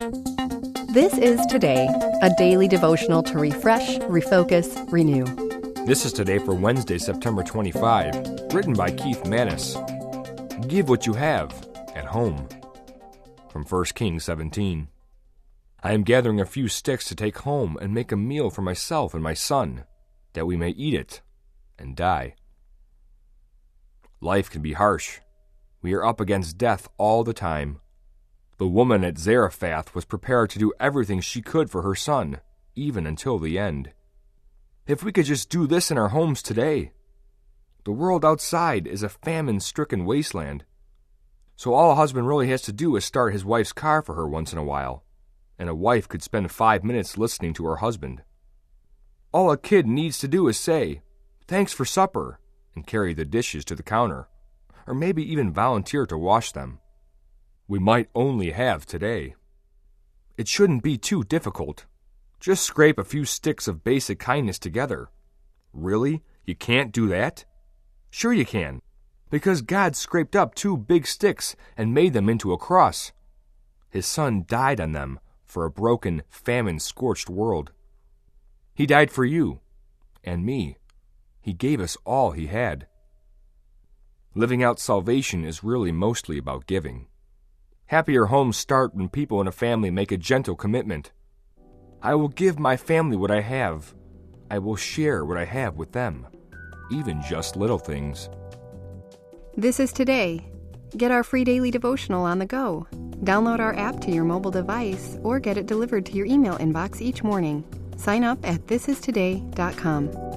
This is Today, a daily devotional to refresh, refocus, renew. This is Today for Wednesday, September 25, written by Keith Manis. Give what you have at home. From 1 Kings 17. I am gathering a few sticks to take home and make a meal for myself and my son, that we may eat it and die. Life can be harsh. We are up against death all the time. The woman at Zarephath was prepared to do everything she could for her son, even until the end. If we could just do this in our homes today. The world outside is a famine-stricken wasteland. So all a husband really has to do is start his wife's car for her once in a while, and a wife could spend 5 minutes listening to her husband. All a kid needs to do is say, "Thanks for supper," and carry the dishes to the counter, or maybe even volunteer to wash them. We might only have today. It shouldn't be too difficult. Just scrape a few sticks of basic kindness together. Really? You can't do that? Sure you can, because God scraped up 2 big sticks and made them into a cross. His Son died on them for a broken, famine-scorched world. He died for you and me. He gave us all He had. Living out salvation is really mostly about giving. Happier homes start when people in a family make a gentle commitment. I will give my family what I have. I will share what I have with them, even just little things. This is Today. Get our free daily devotional on the go. Download our app to your mobile device or get it delivered to your email inbox each morning. Sign up at thisistoday.com.